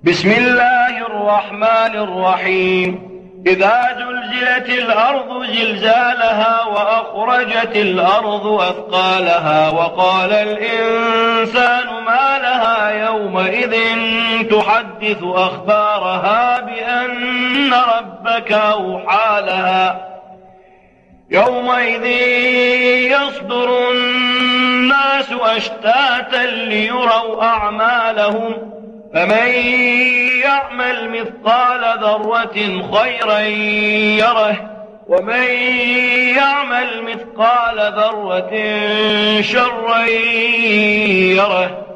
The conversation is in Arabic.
بسم الله الرحمن الرحيم. إذا زلزلت الأرض زلزالها وأخرجت الأرض أثقالها وقال الإنسان ما لها يومئذ تحدث أخبارها بأن ربك أوحى لها يومئذ يصدر الناس أشتاتا ليروا أعمالهم فمن يعمل مثقال ذرة خيرا يره ومن يعمل مثقال ذرة شرا يره.